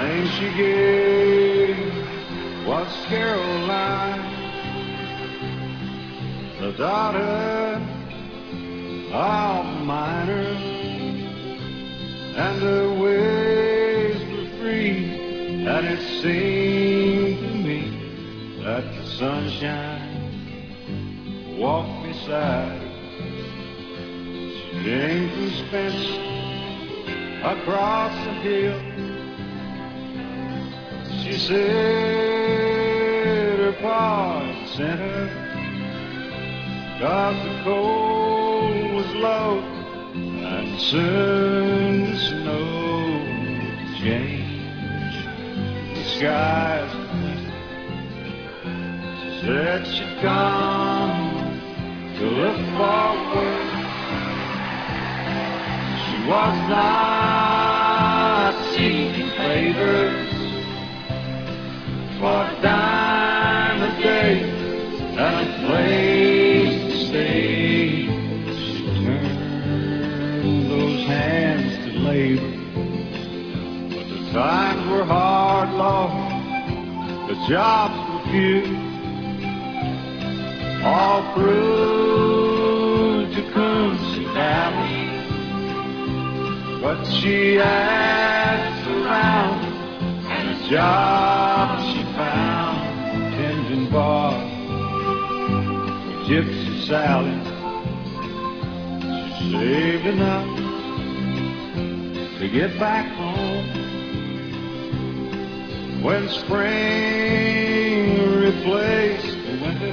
name she gave was Caroline, the daughter of a miner, and her ways were free, and it seemed to me that the sunshine walked beside her. She came from Spence across the hill. She said her pa had sent her 'cause the cold was low and soon the snow would change the skies to winter. She said she'd come to look forward. She was not seeking favors for a dime a day and a place to stay. She turned those hands to labor, but the times were hard, Lord, the jobs were few. All through Tecumseh Valley, but she asked around, and a job she found tending bar for Gypsy Sally. She saved enough to get back home when spring replaced the winter,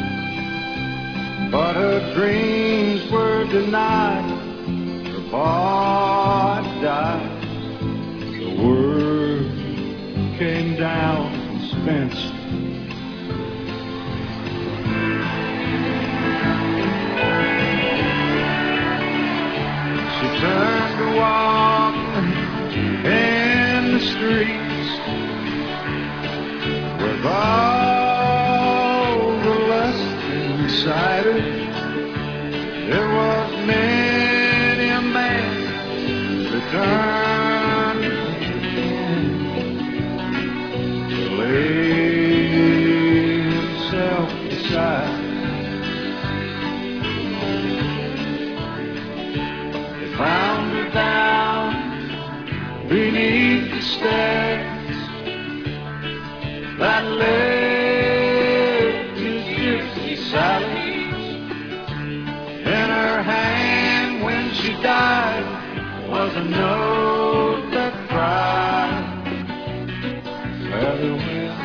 but her dreams were denied. Her pa had died. The word came down from Spence. She turned to walk in the streets with all the lust inside her. There was many a man returned to lay himself beside. They found her down beneath the stairs that led to Gypsy Sally's. In her hand when she died was a note that cried, farewell,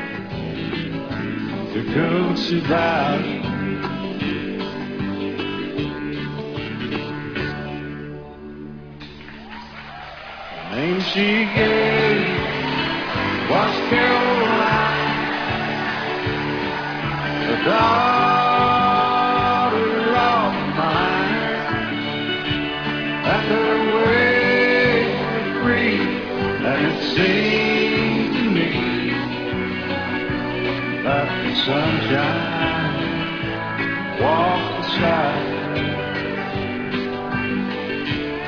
Tecumseh Valley. The name she gave was Caroline, the daughter of a miner, and her ways were free, and it seemed to me that the sunshine walked beside her.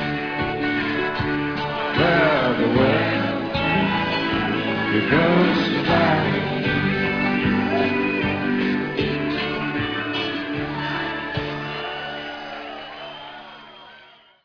Farewell, because